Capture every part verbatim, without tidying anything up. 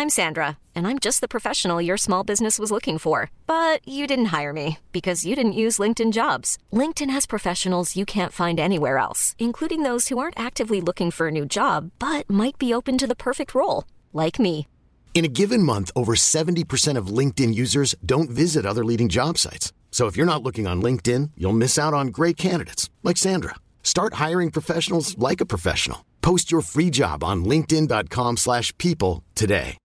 I'm Sandra, and I'm just the professional your small business was looking for. But you didn't hire me because you didn't use LinkedIn Jobs. LinkedIn has professionals you can't find anywhere else, including those who aren't actively looking for a new job, but might be open to the perfect role, like me. In a given month, over seventy percent of LinkedIn users don't visit other leading job sites. So if you're not looking on LinkedIn, you'll miss out on great candidates like Sandra. Start hiring professionals like a professional. Post your free job on linkedin.com slash people today.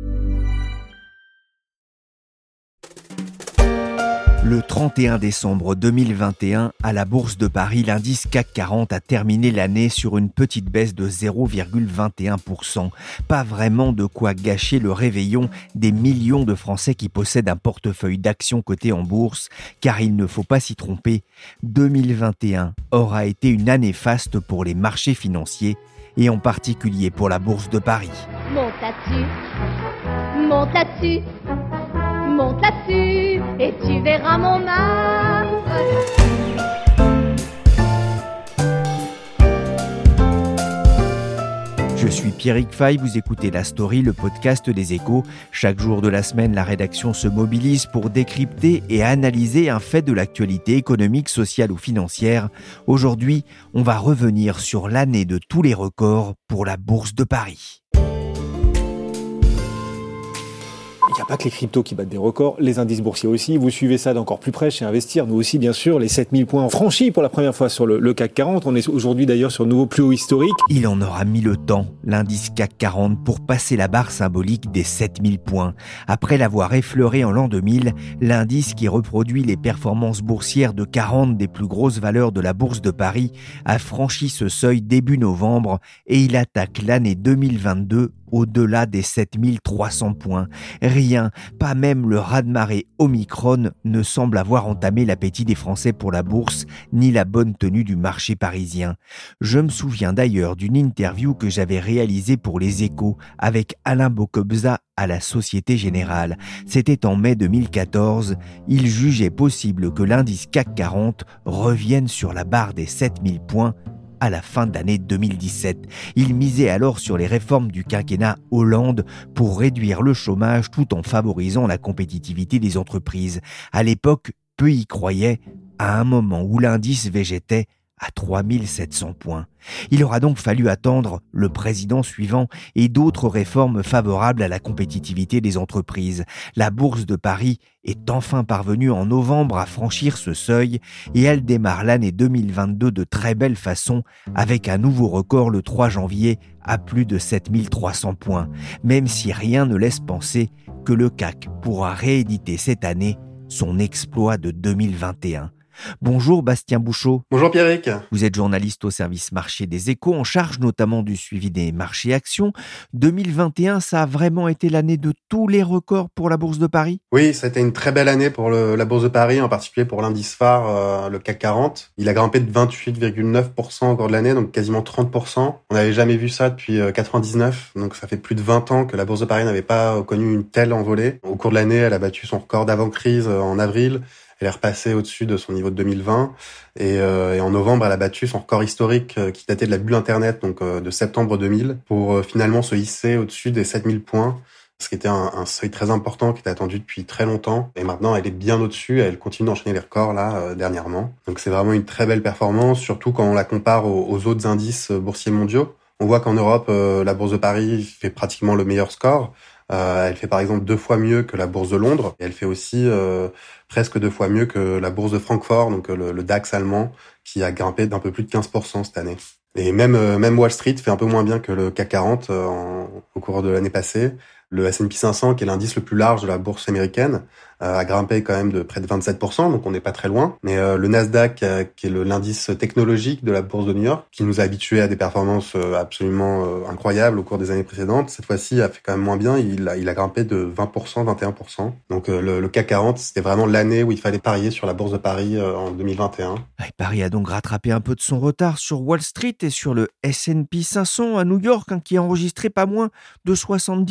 Le trente et un décembre deux mille vingt et un, à la Bourse de Paris, l'indice C A C quarante a terminé l'année sur une petite baisse de zéro virgule vingt et un pour cent. Pas vraiment de quoi gâcher le réveillon des millions de Français qui possèdent un portefeuille d'actions cotées en bourse, car il ne faut pas s'y tromper, deux mille vingt et un aura été une année faste pour les marchés financiers, et en particulier pour la Bourse de Paris. Monte là-dessus, monte là-dessus, monte là-dessus, et tu verras mon marbre. Je suis Pierrick Fay, vous écoutez La Story, le podcast des Échos. Chaque jour de la semaine, la rédaction se mobilise pour décrypter et analyser un fait de l'actualité économique, sociale ou financière. Aujourd'hui, on va revenir sur l'année de tous les records pour la Bourse de Paris. Il n'y a pas que les cryptos qui battent des records, les indices boursiers aussi. Vous suivez ça d'encore plus près chez Investir. Nous aussi, bien sûr, les sept mille points franchis pour la première fois sur le, le C A C quarante. On est aujourd'hui d'ailleurs sur un nouveau plus haut historique. Il en aura mis le temps, l'indice C A C quarante, pour passer la barre symbolique des sept mille points. Après l'avoir effleuré en l'an deux mille, l'indice qui reproduit les performances boursières de quarante des plus grosses valeurs de la Bourse de Paris a franchi ce seuil début novembre et il attaque l'année deux mille vingt-deux au-delà des sept mille trois cents points. Rien, pas même le raz-de-marée Omicron, ne semble avoir entamé l'appétit des Français pour la bourse, ni la bonne tenue du marché parisien. Je me souviens d'ailleurs d'une interview que j'avais réalisée pour Les Échos avec Alain Bocobza à la Société Générale. C'était en mai deux mille quatorze. Il jugeait possible que l'indice C A C quarante revienne sur la barre des sept mille points à la fin de l'année deux mille dix-sept. Il misait alors sur les réformes du quinquennat Hollande pour réduire le chômage tout en favorisant la compétitivité des entreprises. À l'époque, peu y croyaient, à un moment où l'indice végétait à trois mille sept cents points. Il aura donc fallu attendre le président suivant et d'autres réformes favorables à la compétitivité des entreprises. La Bourse de Paris est enfin parvenue en novembre à franchir ce seuil et elle démarre l'année deux mille vingt-deux de très belle façon avec un nouveau record le trois janvier à plus de sept mille trois cents points, même si rien ne laisse penser que le C A C pourra rééditer cette année son exploit de deux mille vingt et un. Bonjour Bastien Bouchot. Bonjour Pierrick. Vous êtes journaliste au service marché des Échos, en charge notamment du suivi des marchés actions. deux mille vingt et un, ça a vraiment été l'année de tous les records pour la Bourse de Paris ? Oui, ça a été une très belle année pour le, la Bourse de Paris, en particulier pour l'indice phare, euh, le C A C quarante. Il a grimpé de vingt-huit virgule neuf pour cent au cours de l'année, donc quasiment trente pour cent. On n'avait jamais vu ça depuis euh, quatre-vingt-dix-neuf, donc ça fait plus de vingt ans que la Bourse de Paris n'avait pas connu une telle envolée. Au cours de l'année, elle a battu son record d'avant-crise euh, en avril. Elle est repassée au-dessus de son niveau de deux mille vingt et, euh, et en novembre, elle a battu son record historique euh, qui datait de la bulle Internet, donc euh, de septembre deux mille, pour euh, finalement se hisser au-dessus des sept mille points, ce qui était un, un seuil très important qui était attendu depuis très longtemps. Et maintenant, elle est bien au-dessus et elle continue d'enchaîner les records là euh, dernièrement. Donc c'est vraiment une très belle performance, surtout quand on la compare aux, aux autres indices boursiers mondiaux. On voit qu'en Europe, euh, la Bourse de Paris fait pratiquement le meilleur score. Euh, elle fait par exemple deux fois mieux que la Bourse de Londres et elle fait aussi euh, presque deux fois mieux que la Bourse de Francfort, donc le, le DAX allemand, qui a grimpé d'un peu plus de quinze pour cent cette année. Et même euh, même Wall Street fait un peu moins bien que le C A C quarante euh, en, au cours de l'année passée. Le S and P cinq cents, qui est l'indice le plus large de la bourse américaine, euh, a grimpé quand même de près de vingt-sept pour cent, donc on n'est pas très loin. Mais euh, le Nasdaq, euh, qui est le, l'indice technologique de la bourse de New York, qui nous a habitués à des performances euh, absolument euh, incroyables au cours des années précédentes, cette fois-ci a fait quand même moins bien. Il a, il a grimpé de vingt pour cent, vingt et un pour cent. Donc euh, le, le C A C quarante, c'était vraiment l'année où il fallait parier sur la bourse de Paris euh, en deux mille vingt et un. Et Paris a donc rattrapé un peu de son retard sur Wall Street et sur le S and P cinq cents à New York, hein, qui a enregistré pas moins de soixante-dix records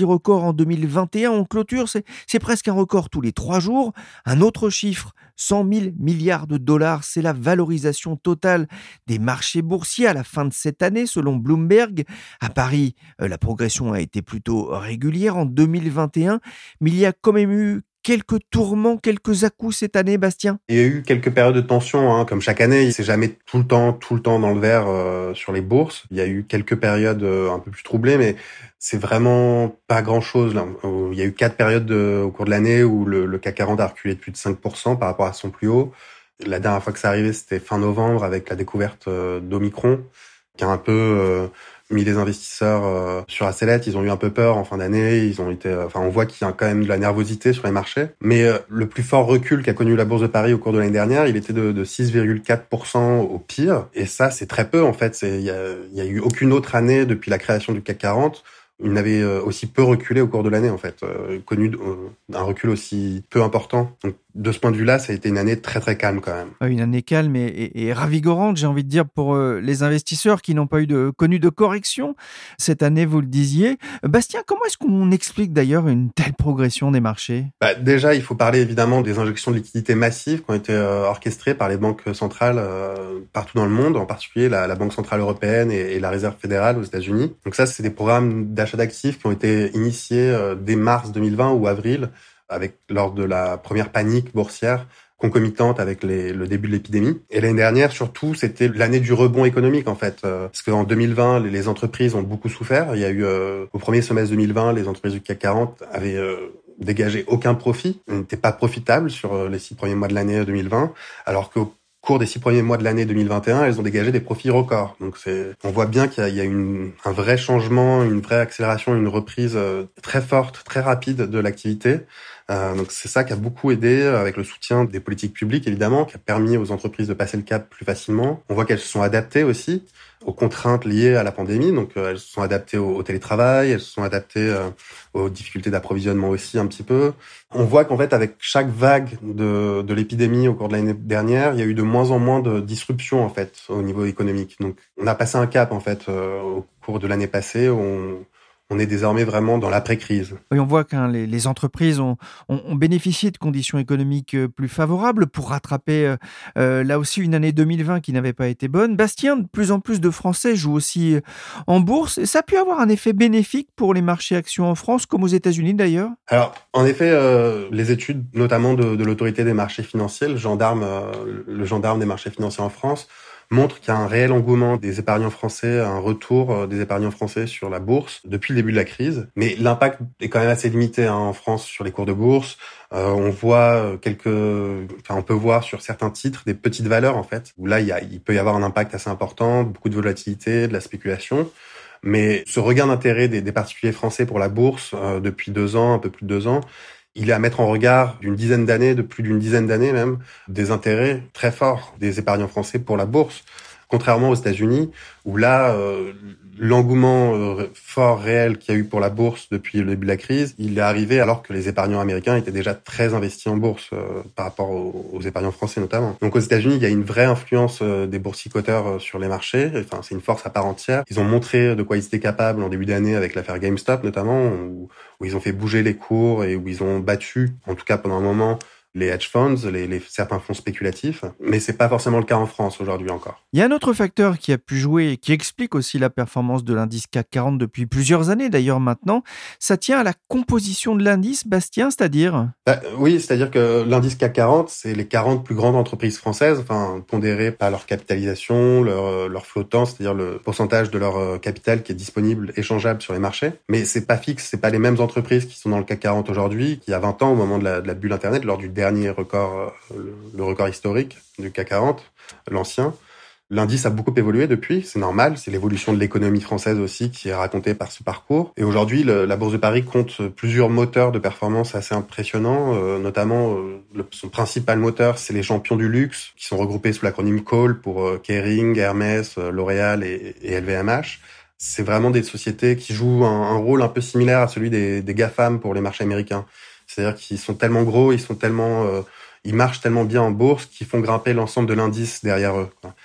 en deux mille vingt et un. On clôture, c'est, c'est presque un record tous les trois jours. Un autre chiffre, cent mille milliards de dollars, c'est la valorisation totale des marchés boursiers à la fin de cette année, selon Bloomberg. À Paris, la progression a été plutôt régulière en deux mille vingt et un, mais il y a quand même eu quelques tourments, quelques à-coups cette année, Bastien? Il y a eu quelques périodes de tension, hein, comme chaque année. C'est jamais tout le temps, tout le temps dans le vert euh, sur les bourses. Il y a eu quelques périodes euh, un peu plus troublées, mais c'est vraiment pas grand-chose. Là. Il y a eu quatre périodes de, au cours de l'année où le, le C A C quarante a reculé de plus de cinq pour cent par rapport à son plus haut. La dernière fois que ça arrivait, c'était fin novembre avec la découverte euh, d'Omicron, qui a un peu euh, mis les investisseurs euh, sur la sellette. Ils ont eu un peu peur en fin d'année. Ils ont été, euh, enfin, on voit qu'il y a quand même de la nervosité sur les marchés. Mais euh, le plus fort recul qu'a connu la Bourse de Paris au cours de l'année dernière, il était de, de six virgule quatre pour cent au pire. Et ça, c'est très peu en fait. C'est, il y a, il y a eu aucune autre année depuis la création du C A C quarante. Il n'avait aussi peu reculé au cours de l'année en fait, euh, connu un recul aussi peu important. Donc, de ce point de vue-là, ça a été une année très très calme quand même. Une année calme et, et, et ravigorante, j'ai envie de dire, pour euh, les investisseurs qui n'ont pas eu de connu de correction cette année, vous le disiez. Bastien, comment est-ce qu'on explique d'ailleurs une telle progression des marchés? Bah, déjà, il faut parler évidemment des injections de liquidités massives qui ont été euh, orchestrées par les banques centrales euh, partout dans le monde, en particulier la, la Banque centrale européenne et, et la Réserve fédérale aux États-Unis. Donc ça, c'est des programmes d'achat d'actifs qui ont été initiés euh, dès mars deux mille vingt ou avril, avec lors de la première panique boursière concomitante avec les, le début de l'épidémie. Et l'année dernière, surtout, c'était l'année du rebond économique, en fait. Euh, parce qu'en deux mille vingt, les, les entreprises ont beaucoup souffert. Il y a eu, euh, au premier semestre deux mille vingt, les entreprises du C A C quarante avaient euh, dégagé aucun profit. Elles n'étaient pas profitables sur euh, les six premiers mois de l'année deux mille vingt, alors qu'au Au cours des six premiers mois de l'année deux mille vingt et un, elles ont dégagé des profits records. Donc c'est, on voit bien qu'il y a, il y a une, un vrai changement, une vraie accélération, une reprise euh, très forte, très rapide de l'activité. Euh, donc c'est ça qui a beaucoup aidé, avec le soutien des politiques publiques évidemment, qui a permis aux entreprises de passer le cap plus facilement. On voit qu'elles se sont adaptées aussi aux contraintes liées à la pandémie. Donc euh, elles se sont adaptées au, au télétravail, elles se sont adaptées euh, aux difficultés d'approvisionnement aussi un petit peu. On voit qu'en fait, avec chaque vague de, de l'épidémie au cours de l'année dernière, il y a eu de moins en moins de disruptions en fait au niveau économique. Donc, on a passé un cap en fait euh, au cours de l'année passée. On, on est désormais vraiment dans l'après-crise. Oui, on voit que hein, les, les entreprises ont, ont, ont bénéficié de conditions économiques plus favorables pour rattraper euh, là aussi une année deux mille vingt qui n'avait pas été bonne. Bastien, de plus en plus de Français jouent aussi en bourse. Ça a pu avoir un effet bénéfique pour les marchés actions en France, comme aux États-Unis d'ailleurs? Alors, en effet, euh, les études, notamment de, de l'autorité des marchés financiers, le gendarme, euh, le gendarme des marchés financiers en France, montre qu'il y a un réel engouement des épargnants français, un retour des épargnants français sur la bourse depuis le début de la crise. Mais l'impact est quand même assez limité hein, en France sur les cours de bourse. Euh, on voit quelques, enfin on peut voir sur certains titres des petites valeurs en fait, où là il, y a, il peut y avoir un impact assez important, beaucoup de volatilité, de la spéculation. Mais ce regain d'intérêt des, des particuliers français pour la bourse euh, depuis deux ans, un peu plus de deux ans, il est à mettre en regard d'une dizaine d'années, de plus d'une dizaine d'années même, des intérêts très forts des épargnants français pour la bourse. Contrairement aux États-Unis, où là, euh, l'engouement euh, fort, réel qu'il y a eu pour la bourse depuis le début de la crise, il est arrivé alors que les épargnants américains étaient déjà très investis en bourse euh, par rapport aux, aux épargnants français notamment. Donc aux États-Unis, il y a une vraie influence euh, des boursicoteurs euh, sur les marchés. Enfin, c'est une force à part entière. Ils ont montré de quoi ils étaient capables en début d'année avec l'affaire GameStop notamment, où, où ils ont fait bouger les cours et où ils ont battu, en tout cas pendant un moment, les hedge funds, les, les, certains fonds spéculatifs. Mais c'est pas forcément le cas en France aujourd'hui encore. Il y a un autre facteur qui a pu jouer et qui explique aussi la performance de l'indice C A C quarante depuis plusieurs années d'ailleurs maintenant. Ça tient à la composition de l'indice, Bastien, c'est-à-dire bah, Oui, c'est-à-dire que l'indice C A C quarante, c'est les quarante plus grandes entreprises françaises, enfin pondérées par leur capitalisation, leur, leur flottant, c'est-à-dire le pourcentage de leur capital qui est disponible, échangeable sur les marchés. Mais c'est pas fixe, c'est pas les mêmes entreprises qui sont dans le C A C quarante aujourd'hui qu'il y a vingt ans au moment de la, de la bulle Internet, lors du dernier dernier record, le, le record historique du C A C quarante, l'ancien. L'indice a beaucoup évolué depuis, c'est normal, c'est l'évolution de l'économie française aussi qui est racontée par ce parcours. Et aujourd'hui, le, la Bourse de Paris compte plusieurs moteurs de performance assez impressionnants, euh, notamment euh, le, son principal moteur, c'est les champions du luxe, qui sont regroupés sous l'acronyme C A L pour euh, Kering, Hermès, euh, L'Oréal et, et L V M H. C'est vraiment des sociétés qui jouent un, un rôle un peu similaire à celui des, des GAFAM pour les marchés américains. C'est-à-dire qu'ils sont tellement gros, ils sont tellement, euh, ils marchent tellement bien en bourse qu'ils font grimper l'ensemble de l'indice derrière eux, quoi.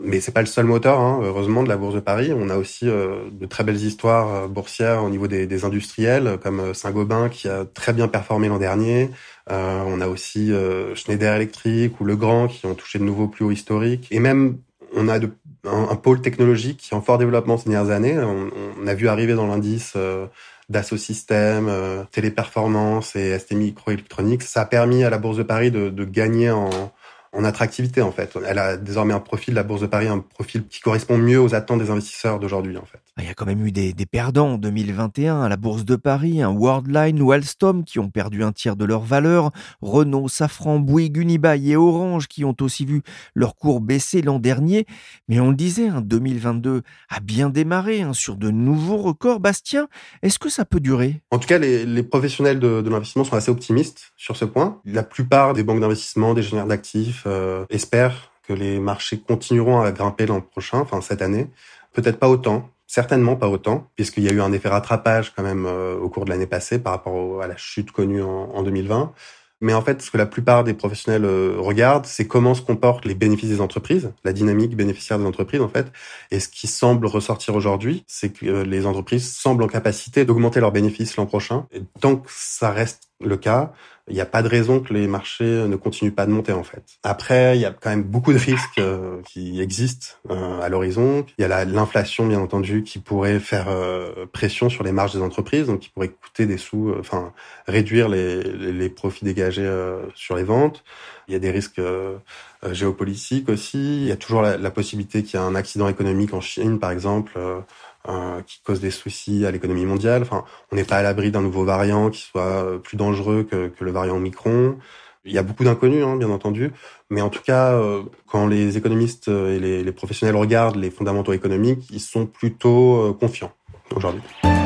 Mais c'est pas le seul moteur, hein, heureusement, de la Bourse de Paris. On a aussi euh, de très belles histoires euh, boursières au niveau des, des industriels, comme Saint-Gobain qui a très bien performé l'an dernier. Euh, on a aussi euh, Schneider Electric ou Legrand qui ont touché de nouveaux plus hauts historiques. Et même, on a de, un, un pôle technologique qui est en fort développement ces dernières années. On, on a vu arriver dans l'indice euh, Dassault Systèmes, euh, Téléperformance et S T Microélectronique. Ça a permis à la Bourse de Paris de, de gagner en, en attractivité, en fait. Elle a désormais un profil, la Bourse de Paris, un profil qui correspond mieux aux attentes des investisseurs d'aujourd'hui, en fait. Il y a quand même eu des, des perdants en deux mille vingt et un à la Bourse de Paris, un Worldline ou Alstom qui ont perdu un tiers de leur valeur, Renault, Safran, Bouygues, Unibail et Orange qui ont aussi vu leur cours baisser l'an dernier. Mais on le disait, hein, deux mille vingt-deux a bien démarré hein, sur de nouveaux records. Bastien, est-ce que ça peut durer ? En tout cas, les, les professionnels de, de l'investissement sont assez optimistes sur ce point. La plupart des banques d'investissement, des gestionnaires d'actifs euh, espèrent que les marchés continueront à grimper l'an prochain, enfin cette année. Peut-être pas autant. Certainement pas autant, puisqu'il y a eu un effet rattrapage quand même euh, au cours de l'année passée par rapport au, à la chute connue en, en deux mille vingt. Mais en fait, ce que la plupart des professionnels euh, regardent, c'est comment se comportent les bénéfices des entreprises, la dynamique bénéficiaire des entreprises en fait. Et ce qui semble ressortir aujourd'hui, c'est que euh, les entreprises semblent en capacité d'augmenter leurs bénéfices l'an prochain. Et tant que ça reste le cas, il n'y a pas de raison que les marchés ne continuent pas de monter en fait. Après, il y a quand même beaucoup de risques euh, qui existent euh, à l'horizon. Il y a la, l'inflation bien entendu qui pourrait faire euh, pression sur les marges des entreprises, donc qui pourrait coûter des sous, euh, enfin réduire les, les, les profits dégagés euh, sur les ventes. Il y a des risques euh, géopolitiques aussi. Il y a toujours la, la possibilité qu'il y ait un accident économique en Chine par exemple. Euh, Euh, qui cause des soucis à l'économie mondiale. Enfin, on n'est pas à l'abri d'un nouveau variant qui soit plus dangereux que, que le variant Omicron. Il y a beaucoup d'inconnus, hein, bien entendu. Mais en tout cas, euh, quand les économistes et les, les professionnels regardent les fondamentaux économiques, ils sont plutôt euh, confiants aujourd'hui.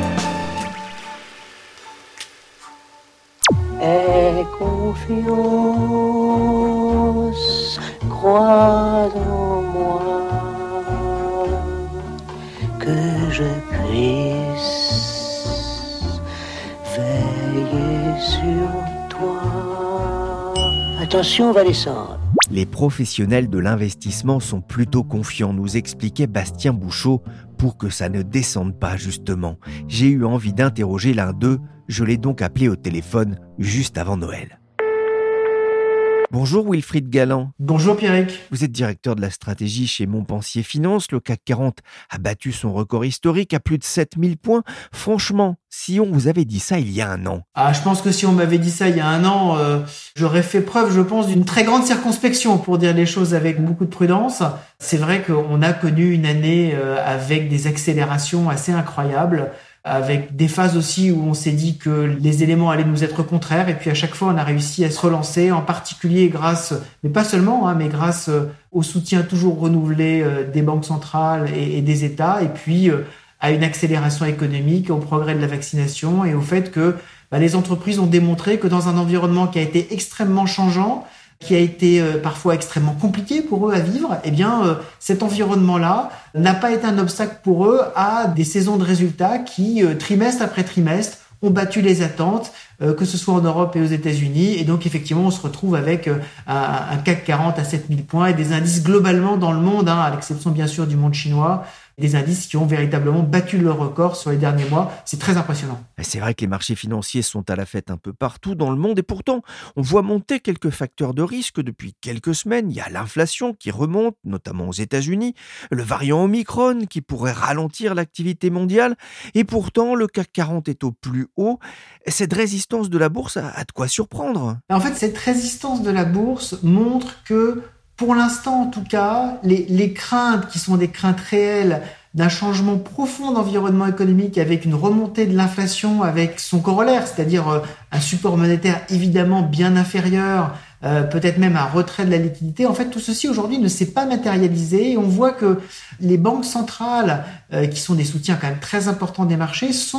Aie confiance, crois en moi. Que je puisse veiller sur toi. Attention, on va descendre. Les professionnels de l'investissement sont plutôt confiants, nous expliquait Bastien Bouchot, pour que ça ne descende pas justement. J'ai eu envie d'interroger l'un d'eux, je l'ai donc appelé au téléphone juste avant Noël. Bonjour Wilfried Galland. Bonjour Pierrick. Vous êtes directeur de la stratégie chez Montpensier Finance. Le C A C quarante a battu son record historique à plus de sept mille points. Franchement, si on vous avait dit ça il y a un an. Ah, je pense que si on m'avait dit ça il y a un an, euh, j'aurais fait preuve, je pense, d'une très grande circonspection pour dire les choses avec beaucoup de prudence. C'est vrai qu'on a connu une année euh, avec des accélérations assez incroyables, avec des phases aussi où on s'est dit que les éléments allaient nous être contraires, et puis à chaque fois on a réussi à se relancer, en particulier grâce, mais pas seulement, hein, mais grâce au soutien toujours renouvelé des banques centrales et, et des États, et puis à une accélération économique, au progrès de la vaccination et au fait que bah, les entreprises ont démontré que dans un environnement qui a été extrêmement changeant, qui a été euh, parfois extrêmement compliqué pour eux à vivre, eh bien, euh, cet environnement-là n'a pas été un obstacle pour eux à des saisons de résultats qui, euh, trimestre après trimestre, ont battu les attentes, euh, que ce soit en Europe et aux États-Unis. Et donc, effectivement, on se retrouve avec euh, un, un C A C quarante à sept mille points et des indices globalement dans le monde, hein, à l'exception bien sûr du monde chinois, des indices qui ont véritablement battu leur record sur les derniers mois. C'est très impressionnant. C'est vrai que les marchés financiers sont à la fête un peu partout dans le monde et pourtant, on voit monter quelques facteurs de risque depuis quelques semaines. Il y a l'inflation qui remonte, notamment aux États-Unis, le variant Omicron qui pourrait ralentir l'activité mondiale et pourtant, le C A C quarante est au plus haut. Cette résistance de la bourse a de quoi surprendre. En fait, cette résistance de la bourse montre que pour l'instant, en tout cas, les, les craintes qui sont des craintes réelles d'un changement profond d'environnement économique avec une remontée de l'inflation, avec son corollaire, c'est-à-dire euh, un support monétaire évidemment bien inférieur, euh, peut-être même un retrait de la liquidité. En fait, tout ceci aujourd'hui ne s'est pas matérialisé et on voit que les banques centrales, euh, qui sont des soutiens quand même très importants des marchés, sont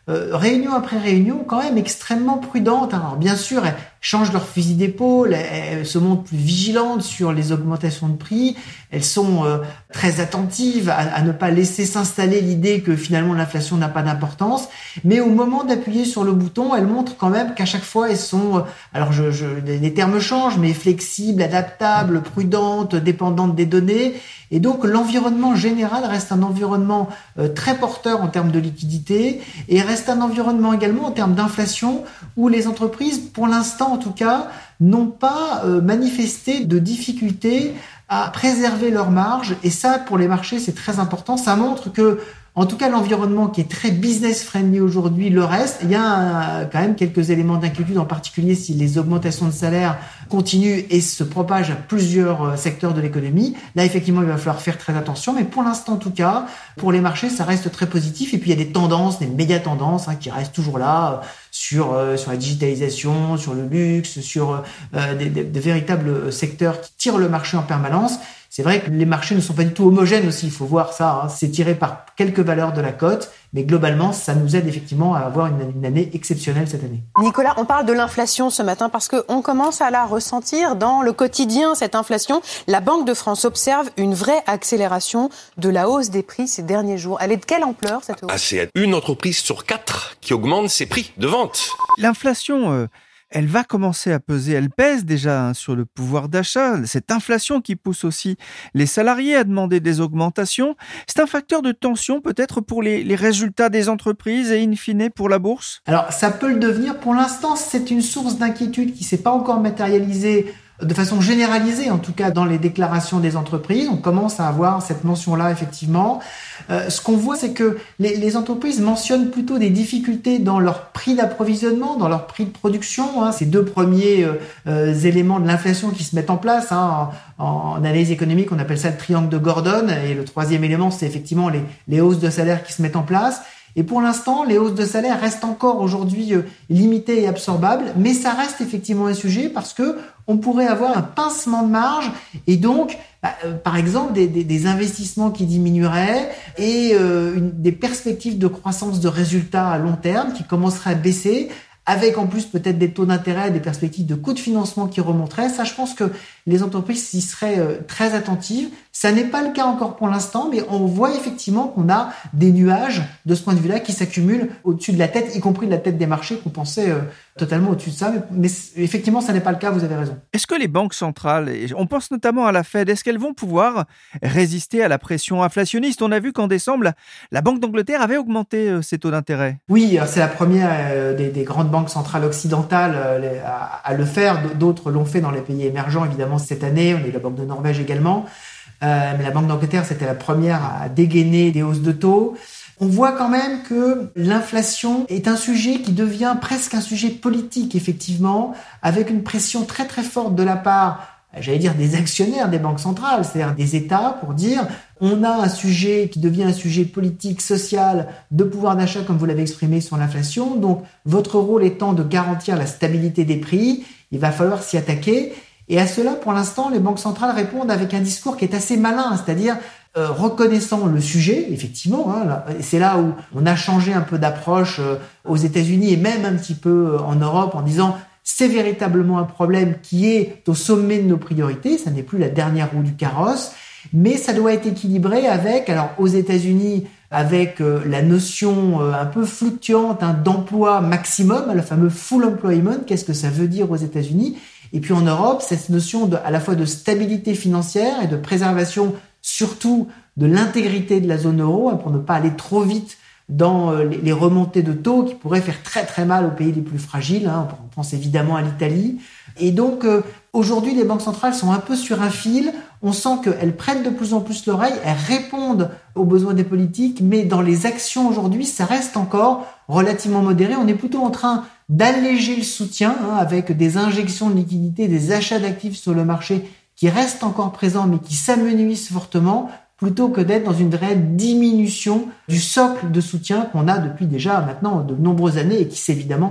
euh, réunion après réunion, quand même extrêmement prudentes. Alors bien sûr, elles changent leur fusil d'épaule, elles, elles se montrent plus vigilantes sur les augmentations de prix, elles sont euh, très attentives à, à ne pas laisser s'installer l'idée que finalement l'inflation n'a pas d'importance. Mais au moment d'appuyer sur le bouton, elles montrent quand même qu'à chaque fois elles sont, euh, alors je, je, les termes changent, mais flexibles, adaptables, prudentes, dépendantes des données. Et donc l'environnement général reste un environnement euh, très porteur en termes de liquidité et reste un environnement également en termes d'inflation où les entreprises, pour l'instant en tout cas, n'ont pas euh, manifesté de difficulté à préserver leurs marges. Et ça, pour les marchés, c'est très important. Ça montre que, en tout cas, l'environnement qui est très business-friendly aujourd'hui le reste. Il y a euh, quand même quelques éléments d'inquiétude, en particulier si les augmentations de salaire continuent et se propagent à plusieurs euh, secteurs de l'économie. Là, effectivement, il va falloir faire très attention. Mais pour l'instant, en tout cas, pour les marchés, ça reste très positif. Et puis, il y a des tendances, des méga-tendances hein, qui restent toujours là euh, sur euh, sur la digitalisation, sur le luxe, sur euh, des, des, des véritables secteurs qui tirent le marché en permanence. C'est vrai que les marchés ne sont pas du tout homogènes aussi, il faut voir ça. Hein. C'est tiré par quelques valeurs de la cote, mais globalement, ça nous aide effectivement à avoir une, une année exceptionnelle cette année. Nicolas, on parle de l'inflation ce matin parce qu'on commence à la ressentir dans le quotidien, cette inflation. La Banque de France observe une vraie accélération de la hausse des prix ces derniers jours. Elle est de quelle ampleur cette hausse ? Ah, c'est une entreprise sur quatre qui augmente ses prix de vente. L'inflation... Euh... Elle va commencer à peser, elle pèse déjà hein, sur le pouvoir d'achat. Cette inflation qui pousse aussi les salariés à demander des augmentations, c'est un facteur de tension peut-être pour les, les résultats des entreprises et in fine pour la bourse ? Alors ça peut le devenir. Pour l'instant, c'est une source d'inquiétude qui ne s'est pas encore matérialisée de façon généralisée, en tout cas dans les déclarations des entreprises. On commence à avoir cette mention-là, effectivement. Euh, ce qu'on voit, c'est que les, les entreprises mentionnent plutôt des difficultés dans leur prix d'approvisionnement, dans leur prix de production. Hein, ces deux premiers euh, euh, éléments de l'inflation qui se mettent en place. Hein, en, en analyse économique, on appelle ça le triangle de Gordon. Et le troisième élément, c'est effectivement les, les hausses de salaire qui se mettent en place. Et pour l'instant, les hausses de salaire restent encore aujourd'hui euh, limitées et absorbables, mais ça reste effectivement un sujet parce que on pourrait avoir un pincement de marge et donc, bah, euh, par exemple, des, des, des investissements qui diminueraient et euh, une, des perspectives de croissance de résultats à long terme qui commenceraient à baisser, avec en plus peut-être des taux d'intérêt, des perspectives de coûts de financement qui remonteraient. Ça, je pense que les entreprises y seraient euh, très attentives. Ça n'est pas le cas encore pour l'instant, mais on voit effectivement qu'on a des nuages de ce point de vue-là qui s'accumulent au-dessus de la tête, y compris de la tête des marchés qu'on pensait euh, totalement au-dessus de ça. Mais, mais effectivement, ça n'est pas le cas, vous avez raison. Est-ce que les banques centrales, et on pense notamment à la Fed, est-ce qu'elles vont pouvoir résister à la pression inflationniste ? On a vu qu'en décembre, la, la Banque d'Angleterre avait augmenté euh, ses taux d'intérêt. Oui, c'est la première euh, des, des grandes banques centrales occidentales euh, à, à le faire. D'autres l'ont fait dans les pays émergents, évidemment, cette année. On a eu la Banque de Norvège également. Euh, mais la Banque d'Angleterre, c'était la première à dégainer des hausses de taux. On voit quand même que l'inflation est un sujet qui devient presque un sujet politique, effectivement, avec une pression très très forte de la part, j'allais dire, des actionnaires des banques centrales, c'est-à-dire des États, pour dire on a un sujet qui devient un sujet politique, social, de pouvoir d'achat, comme vous l'avez exprimé sur l'inflation. Donc, votre rôle étant de garantir la stabilité des prix, il va falloir s'y attaquer. Et à cela, pour l'instant, les banques centrales répondent avec un discours qui est assez malin, c'est-à-dire euh, reconnaissant le sujet, effectivement. Hein, là, c'est là où on a changé un peu d'approche euh, aux États-Unis et même un petit peu euh, en Europe en disant c'est véritablement un problème qui est au sommet de nos priorités, ça n'est plus la dernière roue du carrosse, mais ça doit être équilibré avec, alors aux États-Unis, avec euh, la notion euh, un peu fluctuante hein, d'emploi maximum, le fameux full employment. Qu'est-ce que ça veut dire aux États-Unis ? Et puis en Europe, cette notion de, à la fois de stabilité financière et de préservation surtout de l'intégrité de la zone euro, hein, pour ne pas aller trop vite dans euh, les, les remontées de taux qui pourraient faire très très mal aux pays les plus fragiles. Hein, on pense évidemment à l'Italie. Et donc euh, aujourd'hui, les banques centrales sont un peu sur un fil. On sent qu'elles prennent de plus en plus l'oreille, elles répondent aux besoins des politiques, mais dans les actions aujourd'hui, ça reste encore relativement modéré. On est plutôt en train d'alléger le soutien hein, avec des injections de liquidités, des achats d'actifs sur le marché qui restent encore présents mais qui s'amenuisent fortement, plutôt que d'être dans une vraie diminution du socle de soutien qu'on a depuis déjà maintenant de nombreuses années et qui s'est évidemment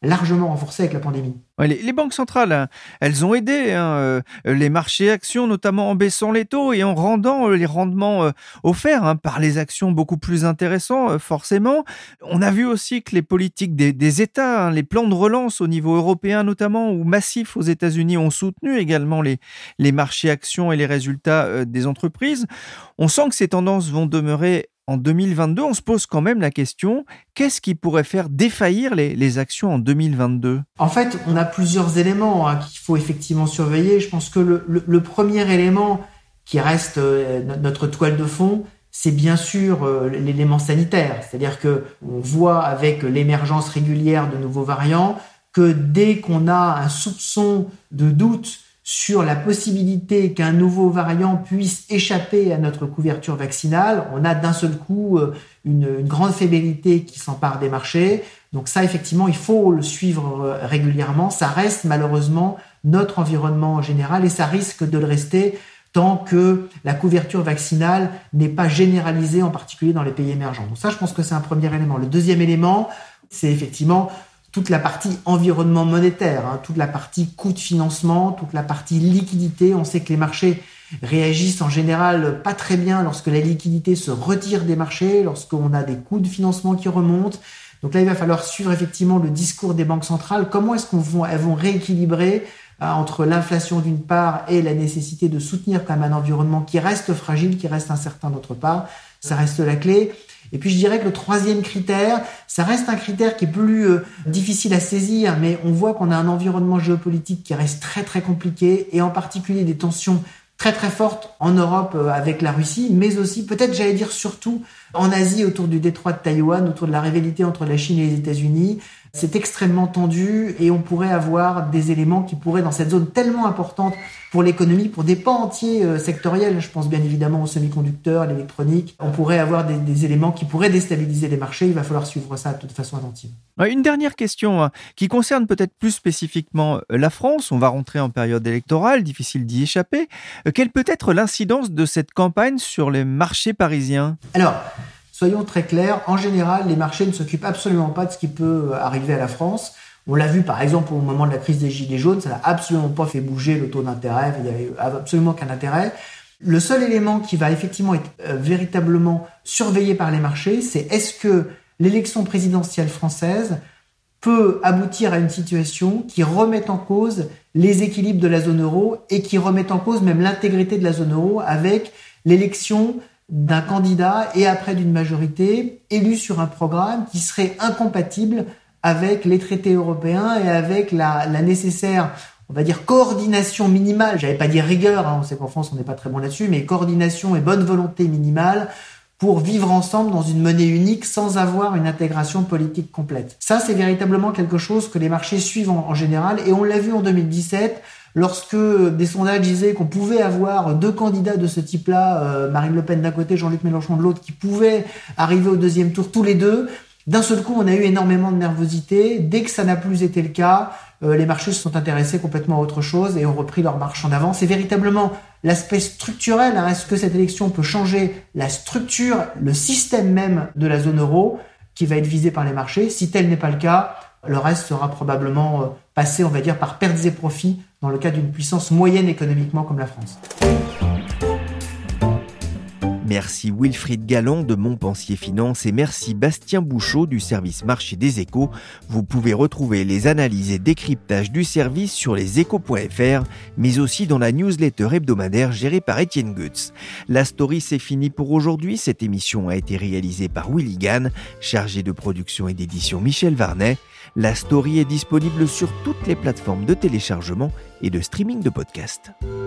largement renforcée avec la pandémie. Ouais, les, les banques centrales, hein, elles ont aidé hein, euh, les marchés actions, notamment en baissant les taux et en rendant euh, les rendements euh, offerts hein, par les actions beaucoup plus intéressants, euh, forcément. On a vu aussi que les politiques des, des États, hein, les plans de relance au niveau européen notamment, ou massifs aux États-Unis, ont soutenu également les, les marchés actions et les résultats euh, des entreprises. On sent que ces tendances vont demeurer en deux mille vingt-deux. On se pose quand même la question, qu'est-ce qui pourrait faire défaillir les, les actions en deux mille vingt-deux ? En fait, on a plusieurs éléments hein, qu'il faut effectivement surveiller. Je pense que le, le, le premier élément qui reste euh, notre toile de fond, c'est bien sûr euh, l'élément sanitaire. C'est-à-dire que on voit avec l'émergence régulière de nouveaux variants que dès qu'on a un soupçon de doute sur la possibilité qu'un nouveau variant puisse échapper à notre couverture vaccinale, on a d'un seul coup une, une grande fébrilité qui s'empare des marchés. Donc ça, effectivement, il faut le suivre régulièrement. Ça reste malheureusement notre environnement général et ça risque de le rester tant que la couverture vaccinale n'est pas généralisée, en particulier dans les pays émergents. Donc ça, je pense que c'est un premier élément. Le deuxième élément, c'est effectivement toute la partie environnement monétaire, hein, toute la partie coût de financement, toute la partie liquidité. On sait que les marchés réagissent en général pas très bien lorsque la liquidité se retire des marchés, lorsqu'on a des coûts de financement qui remontent. Donc là, il va falloir suivre effectivement le discours des banques centrales. Comment est-ce qu'on vont, elles vont rééquilibrer euh, entre l'inflation d'une part et la nécessité de soutenir quand même un environnement qui reste fragile, qui reste incertain d'autre part. Ça reste la clé. Et puis je dirais que le troisième critère, ça reste un critère qui est plus euh, difficile à saisir, mais on voit qu'on a un environnement géopolitique qui reste très très compliqué, et en particulier des tensions très très fortes en Europe euh, avec la Russie, mais aussi peut-être j'allais dire surtout en Asie autour du détroit de Taïwan, autour de la rivalité entre la Chine et les États-Unis. C'est extrêmement tendu et on pourrait avoir des éléments qui pourraient, dans cette zone tellement importante pour l'économie, pour des pans entiers euh, sectoriels, je pense bien évidemment aux semi-conducteurs, à l'électronique, on pourrait avoir des, des éléments qui pourraient déstabiliser les marchés. Il va falloir suivre ça de toute façon attentive. Une dernière question hein, qui concerne peut-être plus spécifiquement la France. On va rentrer en période électorale, difficile d'y échapper. Euh, quelle peut être l'incidence de cette campagne sur les marchés parisiens ? Alors, soyons très clairs, en général, les marchés ne s'occupent absolument pas de ce qui peut arriver à la France. On l'a vu par exemple au moment de la crise des Gilets jaunes, ça n'a absolument pas fait bouger le taux d'intérêt, il n'y avait absolument qu'un intérêt. Le seul élément qui va effectivement être euh, véritablement surveillé par les marchés, c'est est-ce que l'élection présidentielle française peut aboutir à une situation qui remette en cause les équilibres de la zone euro et qui remette en cause même l'intégrité de la zone euro avec l'élection d'un candidat et après d'une majorité élu sur un programme qui serait incompatible avec les traités européens et avec la, la nécessaire, on va dire, coordination minimale. J'allais pas dire rigueur, hein, on sait qu'en France on n'est pas très bon là-dessus, mais coordination et bonne volonté minimale pour vivre ensemble dans une monnaie unique sans avoir une intégration politique complète. Ça, c'est véritablement quelque chose que les marchés suivent en, en général, et on l'a vu en deux mille dix-sept, lorsque des sondages disaient qu'on pouvait avoir deux candidats de ce type-là, euh, Marine Le Pen d'un côté, Jean-Luc Mélenchon de l'autre, qui pouvaient arriver au deuxième tour tous les deux. D'un seul coup, on a eu énormément de nervosité. Dès que ça n'a plus été le cas, euh, les marchés se sont intéressés complètement à autre chose et ont repris leur marche en avant. C'est véritablement l'aspect structurel. Hein. Est-ce que cette élection peut changer la structure, le système même de la zone euro qui va être visé par les marchés? Si tel n'est pas le cas, le reste sera probablement euh, passé, on va dire, par pertes et profits dans le cas d'une puissance moyenne économiquement comme la France. Merci Wilfried Galland de Montpensier Finance et merci Bastien Bouchot du service marché des Échos. Vous pouvez retrouver les analyses et décryptages du service sur leséchos point f r, mais aussi dans la newsletter hebdomadaire gérée par Étienne Goetz. La story, c'est fini pour aujourd'hui. Cette émission a été réalisée par Willy Gann, chargé de production et d'édition Michel Varnet. La story est disponible sur toutes les plateformes de téléchargement et de streaming de podcasts.